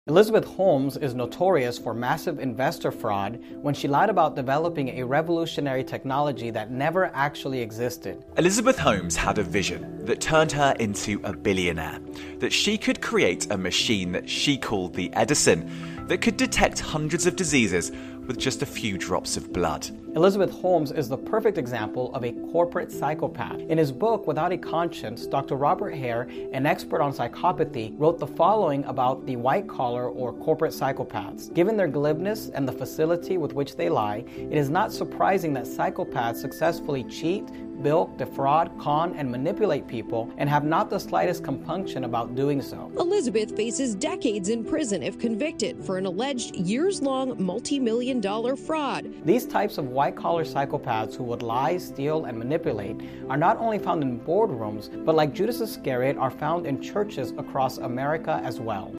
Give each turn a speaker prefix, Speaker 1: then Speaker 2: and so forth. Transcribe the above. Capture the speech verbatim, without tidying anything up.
Speaker 1: Elizabeth Holmes is notorious for massive investor fraud when she lied about developing a revolutionary technology that never actually existed.
Speaker 2: Elizabeth Holmes had a vision that turned her into a billionaire, that she could create a machine that she called the Edison that could detect hundreds of diseases with just a few drops of blood.
Speaker 1: Elizabeth Holmes is the perfect example of a corporate psychopath. In his book, Without a Conscience, Doctor Robert Hare, an expert on psychopathy, wrote the following about the white-collar or corporate psychopaths. Given their glibness and the facility with which they lie, it is not surprising that psychopaths successfully cheat, bilk, defraud, con, and manipulate people and have not the slightest compunction about doing so.
Speaker 3: Elizabeth faces decades in prison if convicted for an alleged years-long multi-million dollar fraud.
Speaker 1: These types of white-collar psychopaths who would lie, steal, and manipulate are not only found in boardrooms, but like Judas Iscariot, are found in churches across America as well.